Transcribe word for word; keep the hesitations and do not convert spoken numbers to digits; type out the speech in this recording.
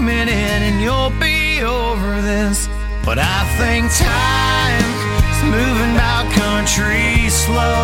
minute and you'll be over this. But I think time is moving our country slow.